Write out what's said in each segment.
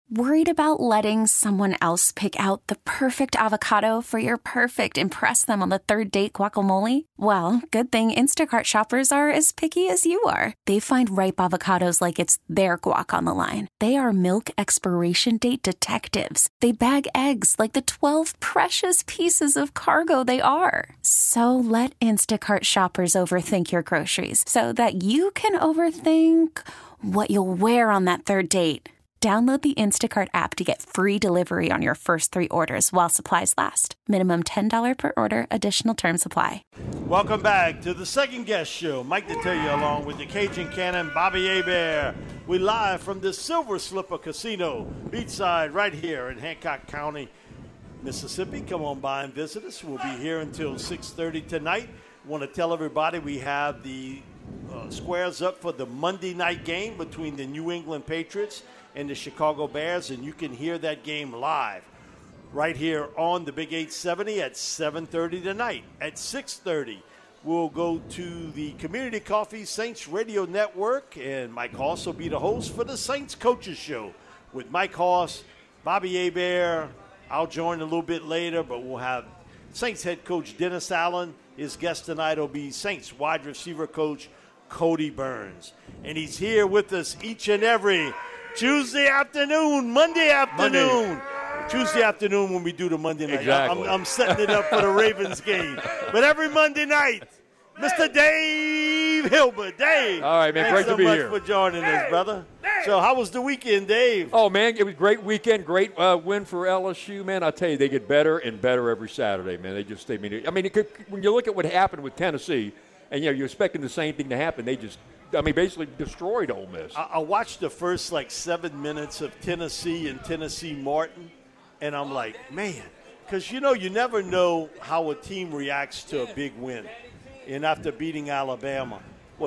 Worried about letting someone else pick out the perfect avocado for your perfect impress them on the third date guacamole? Well, good thing Instacart shoppers are as picky as you are. They find ripe avocados like it's their guac on the line. They are milk expiration date detectives. They bag eggs like the 12 precious pieces of cargo they are. So let Instacart shoppers overthink your groceries so that you can overthink what you'll wear on that third date. Download the Instacart app to get free delivery on your first 3 orders while supplies last. Minimum $10 per order. Additional terms apply. Welcome back to the second guest show. Mike Detillier along with the Cajun Cannon, Bobby Hebert. We live from the Silver Slipper Casino, beachside, right here in Hancock County, Mississippi. Come on by and visit us. We'll be here until 6:30 tonight. Want to tell everybody we have the squares up for the Monday night game between the New England Patriots and the Chicago Bears, and you can hear that game live right here on the Big 870 at 7:30 tonight. At 6:30, we'll go to the Community Coffee Saints Radio Network, and Mike Hoss will be the host for the Saints Coaches Show with Mike Hoss, Bobby Hebert. I'll join a little bit later, but we'll have Saints head coach Dennis Allen. His guest tonight will be Saints wide receiver coach Cody Burns. And he's here with us each and every Tuesday afternoon, Monday afternoon. Tuesday afternoon when we do the Monday night. Exactly. I'm setting it up for the Ravens game. But every Monday night, Mr. Dave Hilbert. Dave. All right, man. Great to be here. Thanks so much for joining us, brother. So how was the weekend, Dave? Oh, man, it was a great weekend. Great win for LSU, man. I tell you, they get better and better every Saturday, man. When you look at what happened with Tennessee, and, you're expecting the same thing to happen, they just, basically destroyed Ole Miss. I watched the first, 7 minutes of Tennessee and Tennessee Martin, and I'm like, man, because, you never know how a team reacts to a big win. And after beating Alabama,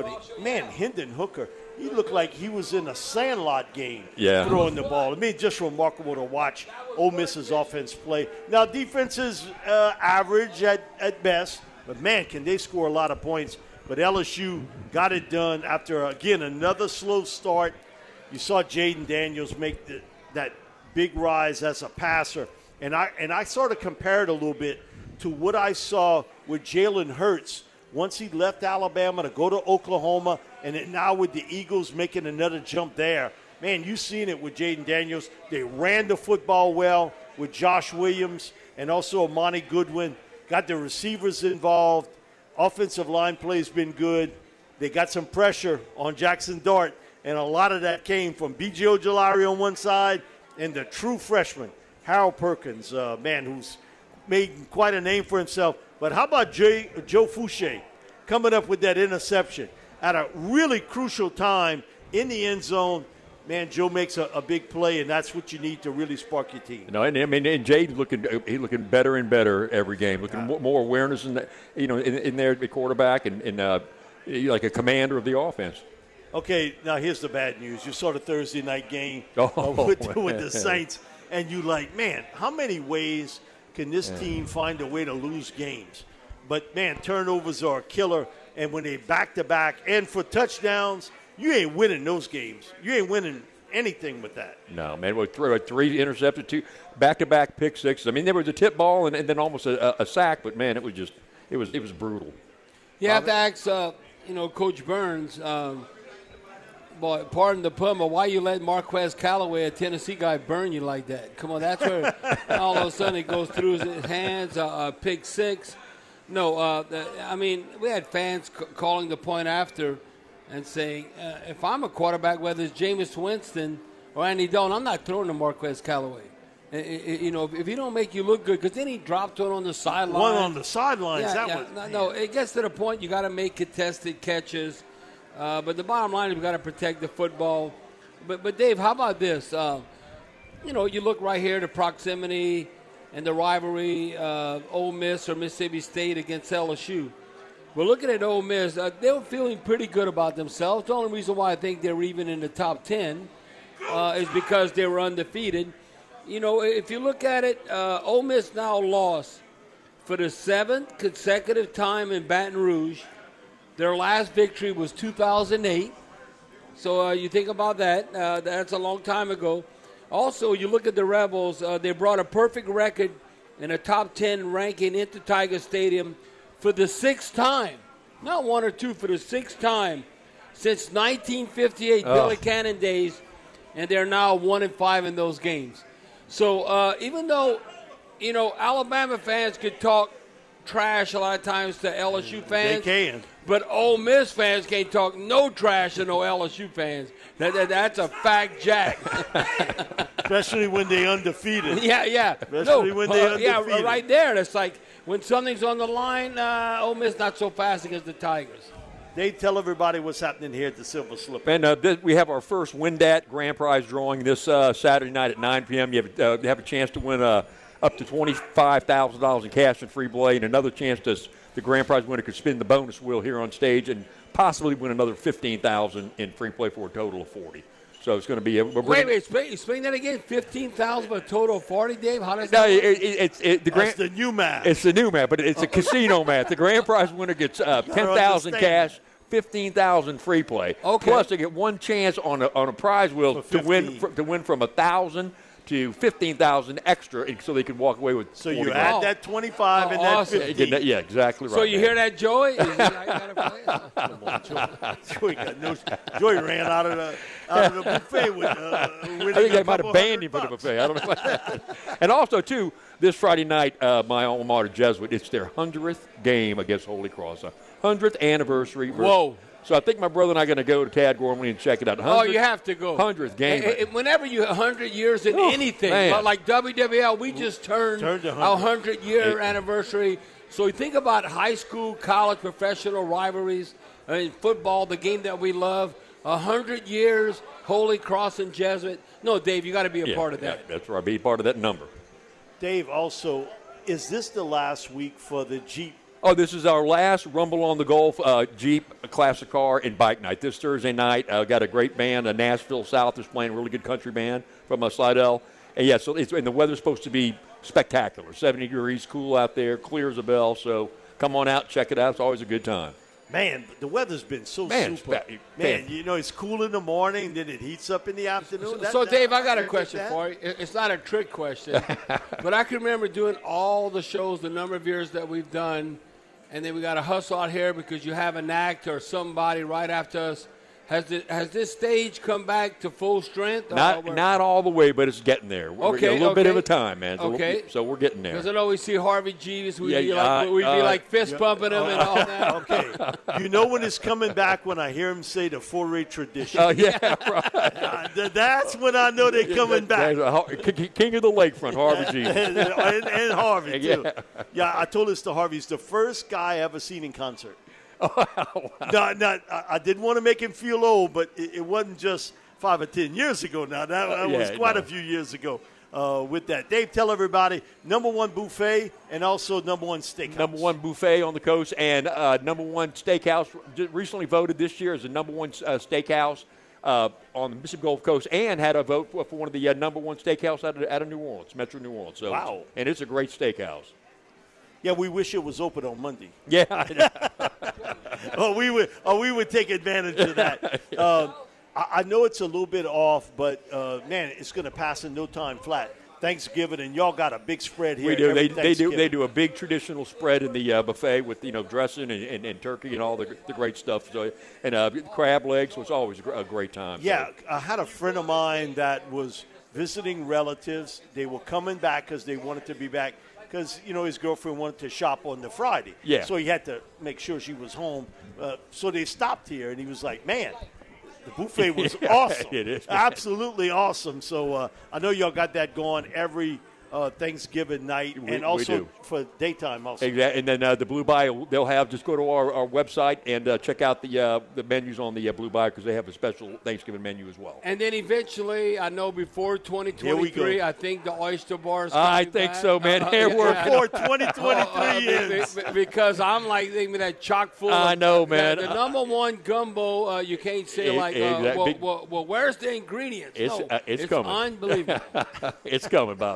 Hendon Hooker, he looked like he was in a Sandlot game throwing the ball. Just remarkable to watch Ole Miss's offense play. Now, defense is average at best, but, man, can they score a lot of points. But LSU got it done after, again, another slow start. You saw Jaden Daniels make that big rise as a passer. And I sort of compared a little bit to what I saw with Jalen Hurts once he left Alabama to go to Oklahoma, and then now with the Eagles making another jump there. Man, you've seen it with Jaden Daniels. They ran the football well with Josh Williams and also Amani Goodwin. Got the receivers involved. Offensive line play's been good. They got some pressure on Jackson Dart, and a lot of that came from B.J. Ojulari on one side and the true freshman, Harold Perkins, who's made quite a name for himself. But how about Joe Fouché coming up with that interception at a really crucial time in the end zone? Man, Joe makes a big play, and that's what you need to really spark your team. And Jade's looking better and better every game, looking more awareness in there, the quarterback, and like a commander of the offense. Okay, now here's the bad news. You saw the Thursday night game with the Saints, and you man, how many ways can this team find a way to lose games? But, man, turnovers are a killer, and when they back-to-back and for touchdowns, you ain't winning those games. You ain't winning anything with that. No, man. Three intercepted, 2 back-to-back pick sixes. There was a tip ball and then almost a sack, but, man, it was brutal. You have to ask, Coach Burns, boy, pardon the pun, but why you let Marquez Callaway, a Tennessee guy, burn you like that? Come on, that's where all of a sudden it goes through his hands, pick six. No, we had fans calling the point after and saying, if I'm a quarterback, whether it's Jameis Winston or Andy Dalton, I'm not throwing to Marquez Callaway. If he don't make you look good, because then he dropped one on the sidelines. One on the sidelines. No, it gets to the point you got to make contested catches. But the bottom line is we got to protect the football. But Dave, how about this? You look right here, the proximity and the rivalry of Ole Miss or Mississippi State against LSU. We're looking at Ole Miss. They were feeling pretty good about themselves. The only reason why I think they're even in the top 10 is because they were undefeated. If you look at it, Ole Miss now lost for the 7th consecutive time in Baton Rouge. Their last victory was 2008. So you think about that. That's a long time ago. Also, you look at the Rebels, they brought a perfect record in a top 10 ranking into Tiger Stadium for the 6th time. Not one or two, for the 6th time since 1958 Billy Cannon days, and they're now 1-5 in those games. So even though, Alabama fans could talk trash a lot of times to LSU fans. They can. But Ole Miss fans can't talk no trash to no LSU fans. That's a fact, Jack. Especially when they undefeated. Yeah. Especially when they undefeated. Yeah, right there. It's like when something's on the line, Ole Miss not so fast against the Tigers. They tell everybody what's happening here at the Silver Slipper. And we have our first WinDat Grand Prize drawing this Saturday night at 9 p.m. You have a chance to win up to $25,000 in cash and free play, and another chance the grand prize winner could spin the bonus wheel here on stage and possibly win another $15,000 in free play for a total of $40,000. So it's going to be wait, explain that again. $15,000 for a total of $40,000, Dave. How does that work? That's the new math. It's the new math, but it's a casino math. The grand prize winner gets $10,000 cash, $15,000 free play. Okay. Plus, they get one chance on a prize wheel to win from $1,000 to $15,000 extra, so they can walk away with. So you add that 25 and awesome. that 15. Yeah, exactly right. So you hear that, Joey? Come on, Joey ran out of the buffet with. I think they might have banned him for the buffet. I don't know about that. And also, too, this Friday night, my alma mater, Jesuit, it's their 100th game against Holy Cross, 100th anniversary. Whoa. So I think my brother and I are going to go to Tad Gormley and check it out. You have to go. 100th game. Whenever you 100 years in anything, like WWL, we just turned our 100-year anniversary. So you think about high school, college, professional rivalries, football, the game that we love. 100 years, Holy Cross and Jesuit. No, Dave, you got to be a part of that. Yeah, that's right. Be part of that number. Dave, also, is this the last week for the Jeep? Oh, this is our last Rumble on the Gulf Jeep Classic Car and Bike Night. This Thursday night, got a great band. Nashville South is playing a really good country band from Slidell. And, and the weather's supposed to be spectacular. 70 degrees, cool out there, clear as a bell. So come on out, check it out. It's always a good time. Man, the weather's been super. It's cool in the morning, then it heats up in the afternoon. Dave, I got a question for you. It's not a trick question, but I can remember doing all the shows, the number of years that we've done, and then we got to hustle out here because you have an act or somebody right after us. Has this stage come back to full strength? Not all the way, but it's getting there. Okay, a little bit of a time, man. So we're getting there. Because I know we see Harvey Jeeves. We'd be like fist pumping him and all that. Okay. You know when it's coming back when I hear him say the 4-rate tradition. Yeah, right. That's when I know they're coming back. King of the lakefront, Harvey Jeeves. and Harvey, too. Yeah, I told this to Harvey. He's the first guy I ever seen in concert. I didn't want to make him feel old, but it wasn't just 5 or 10 years ago now. That was quite a few years ago with that. Dave, tell everybody, number one buffet and also number one steakhouse. Number one buffet on the coast and number one steakhouse. Recently voted this year as the number one steakhouse on the Mississippi Gulf Coast and had a vote for one of the number one steakhouse out of New Orleans, Metro New Orleans. So, wow. And it's a great steakhouse. Yeah, we wish it was open on Monday. Yeah. we would take advantage of that. I know it's a little bit off, but, man, it's going to pass in no time flat. Thanksgiving, and y'all got a big spread here. We do. They do a big traditional spread in the buffet with, dressing and turkey and all the great stuff. So, and crab legs, so it's always a great time. Yeah, so. I had a friend of mine that was visiting relatives. They were coming back because they wanted to be back. Because, his girlfriend wanted to shop on the Friday. Yeah. So he had to make sure she was home. So they stopped here, and he was like, man, the buffet was awesome. It is. Absolutely awesome. So I know y'all got that going every Thanksgiving night and also for daytime also. Exactly. And then the Blue Bayou, they'll have, just go to our website and check out the menus on the Blue Bayou because they have a special Thanksgiving menu as well. And then eventually, I know before 2023, I think the Oyster Bar is coming I think back. So, man. Before 2023 ends. Because I'm like thinking that chock full. I know, man. The number one gumbo, you can't say well, where's the ingredients? It's coming. Unbelievable. It's coming, Bobby. Chock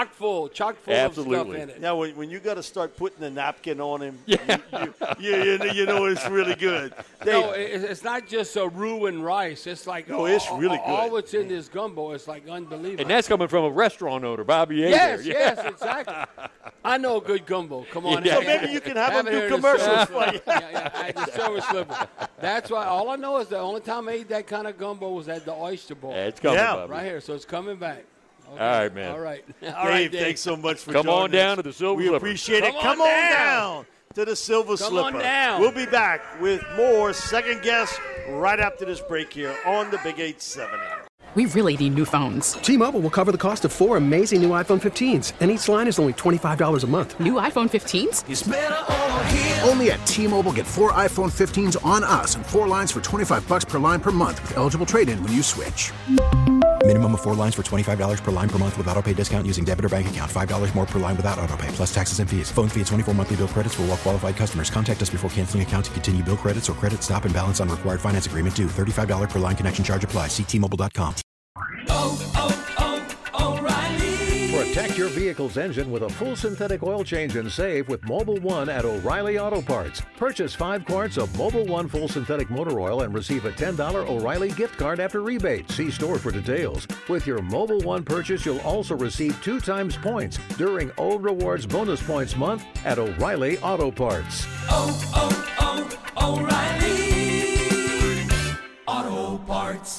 chock full Absolutely. of stuff in it. Now, when you got to start putting the napkin on him, you know it's really good. No, it's not just a roux and rice. It's like it's really good. All what's in this gumbo is like unbelievable. And that's coming from a restaurant owner, Bobby A. Yes, exactly. I know a good gumbo. Come on. So maybe you can have him do commercials for you. At the silver slipper. That's why. All I know is the only time I ate that kind of gumbo was at the Oyster Bowl. Yeah, it's coming, Bobby. Right here. So it's coming back. Okay. All right, man. All right. Dave, thanks so much for joining us. Come on down to the Silver Slipper. We appreciate it. Come on down to the Silver Slipper. Come on down. We'll be back with more Second Guess right after this break here on the Big 870. We really need new phones. T-Mobile will cover the cost of 4 amazing new iPhone 15s, and each line is only $25 a month. New iPhone 15s? It's better over here. Only at T-Mobile, get 4 iPhone 15s on us and 4 lines for $25 per line per month with eligible trade-in when you switch. Minimum of 4 lines for $25 per line per month with autopay discount using debit or bank account. $5 more per line without autopay, plus taxes and fees. Phone fee at 24 monthly bill credits for well-qualified customers. Contact us before canceling account to continue bill credits or credit stop and balance on required finance agreement due. $35 per line connection charge applies. See T-Mobile.com. O'Reilly. Protect your vehicle's engine with a full synthetic oil change and save with Mobil 1 at O'Reilly Auto Parts. Purchase 5 quarts of Mobil 1 full synthetic motor oil and receive a $10 O'Reilly gift card after rebate. See store for details. With your Mobil 1 purchase, you'll also receive 2 times points during O Rewards Bonus Points Month at O'Reilly Auto Parts. O'Reilly Auto Parts.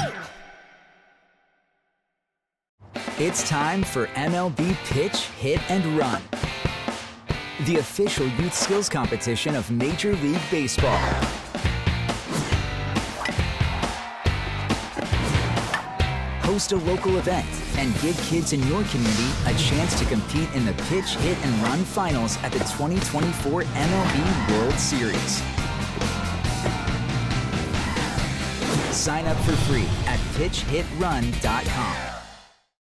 It's time for MLB Pitch, Hit, and Run, the official youth skills competition of Major League Baseball. Host a local event and give kids in your community a chance to compete in the Pitch, Hit, and Run finals at the 2024 MLB World Series. Sign up for free at pitchhitrun.com.